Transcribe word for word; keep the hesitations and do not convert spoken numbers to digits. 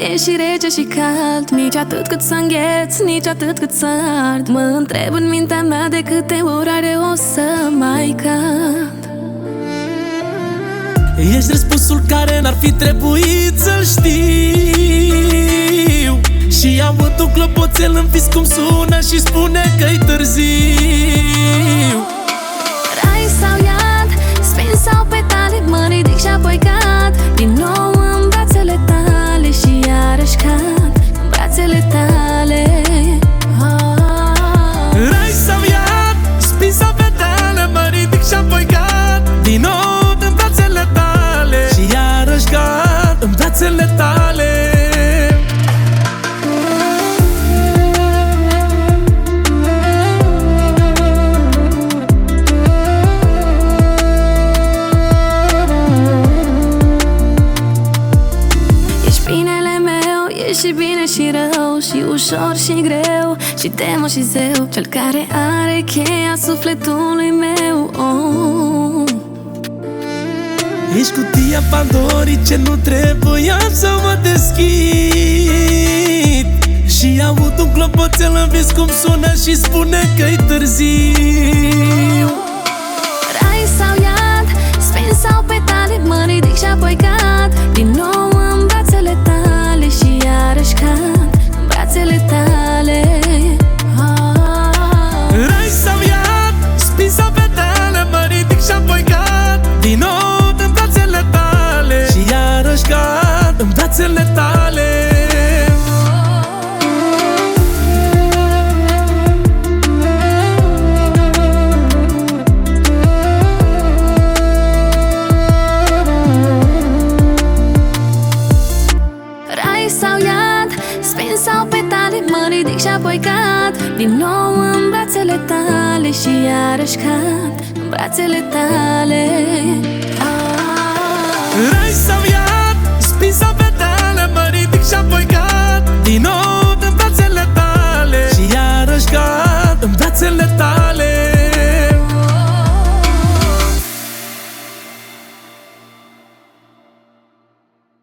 E și rece și cald, nici atât cât să îngheț, nici atât cât să ard. Mă întreb în mintea mea de câte ori are o să mai cad. Ești răspunsul care n-ar fi trebuit să-l știu. Și aud un clopoțel în vis cum sună și spune că-i târziu. Rai sau iad, spin sau petale, mă ridic și apoi cad din nou în brațele tale și iarăși cad în brațele tale. Rai sau iad, spin sau petale, mă ridic și apoi cad din nou în brațele tale și iarăși cad în brațele tale. Și bine și rău, și ușor și greu, și temă și zeu, cel care are cheia sufletului meu. Oh. Ești cutia Pandorii ce nu trebuia să mă deschid. Și aud un clopoțel în vis cum sună și spune că-i târziu. Rai sau iad, spin sau petale, mă ridic și apoi cad din nou în brațele tale și iarăși cad în brațele tale. Rai sau iad, spin sau petale, mă ridic și apoi cad din nou în brațele tale și iarăși cad în brațele tale. Sau iad, spin sau petale, mă ridic și apoi cad din nou în brațele tale și iarăși cad în brațele tale. Rai sau iad,